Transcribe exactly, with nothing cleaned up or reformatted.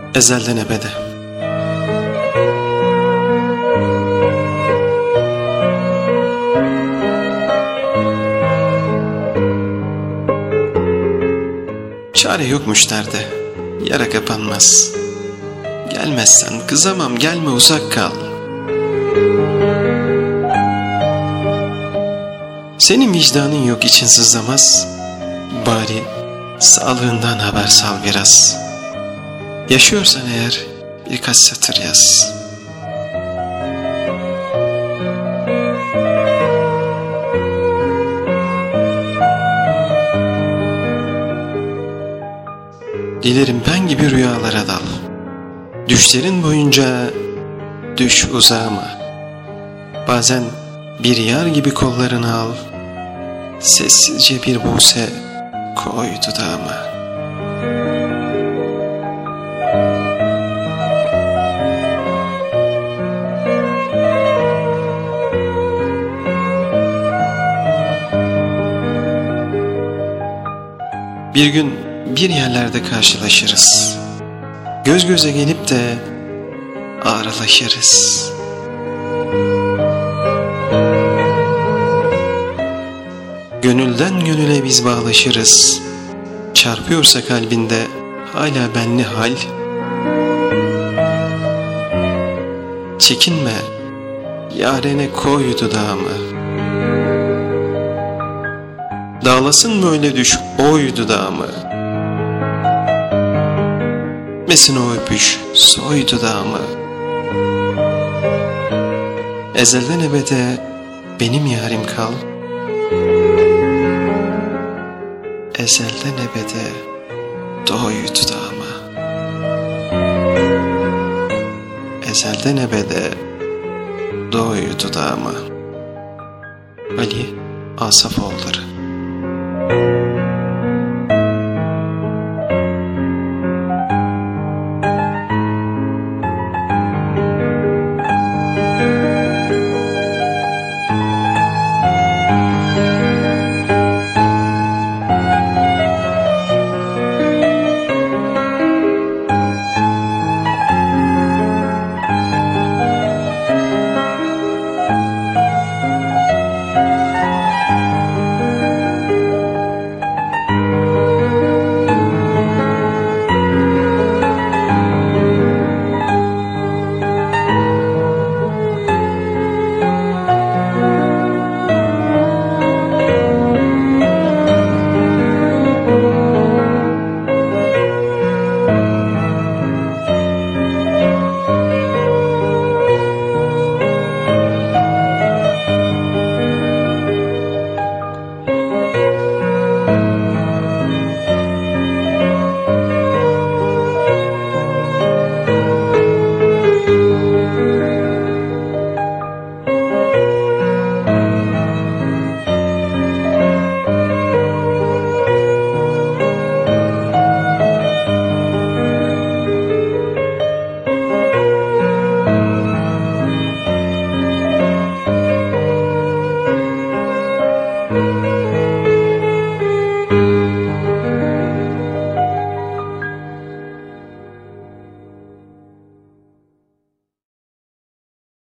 Ezelden ebede. Çare yokmuş derde, yara kapanmaz. Gelmezsen kızamam, gelme uzak kal. Senin vicdanın yok, için sızlamaz. Bari sağlığından haber sal biraz. Yaşıyorsan eğer birkaç satır yaz. Dilerim ben gibi rüyalara dal. Düşlerin boyunca düş uzağıma. Bazen bir yar gibi kollarını al. Sessizce bir buse koy dudağıma. Bir gün bir yerlerde karşılaşırız. Göz göze gelip de ağrılaşırız. Gönülden gönüle biz bağlaşırız. Çarpıyorsa kalbinde hala benli hal. Çekinme, yarene koy dudağımı. Dağlasın böyle düş oy dudağımı. Mesin o öpüş soy dudağımı. Ezelden ebede benim yarim kal. Ezelden ebede doy dudağıma. Ezelden ebede doy dudağıma. Ali Asafoğulları.